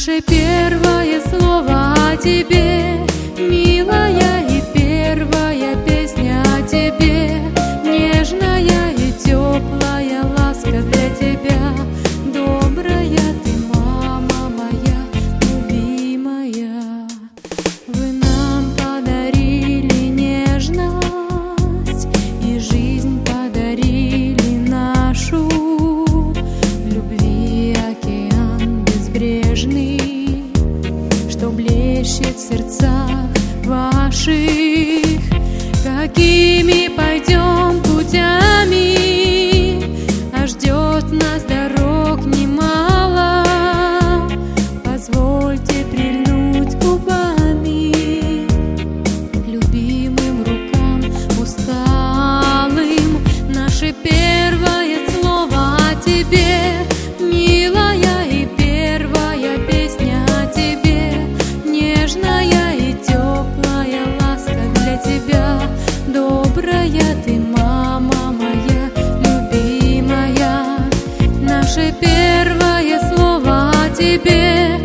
Наше первое слово о тебе, милая, и первая песня о тебе, нежная и теплая ласка для тебя. Добрая ты, мама моя, любимая. Вы нам подарили нежность и жизнь подарили нашу. Любви океан безбрежный, что блещет в сердцах ваших. Какими пойдем путями, а ждет нас дорог немало. Позвольте прильнуть губами к любимым рукам усталым. Наше первое слово о тебе, милая, и первая песня о тебе, нежная и теплая ласка для тебя. Добрая ты, мама моя, любимая. Наше первое слово о тебе,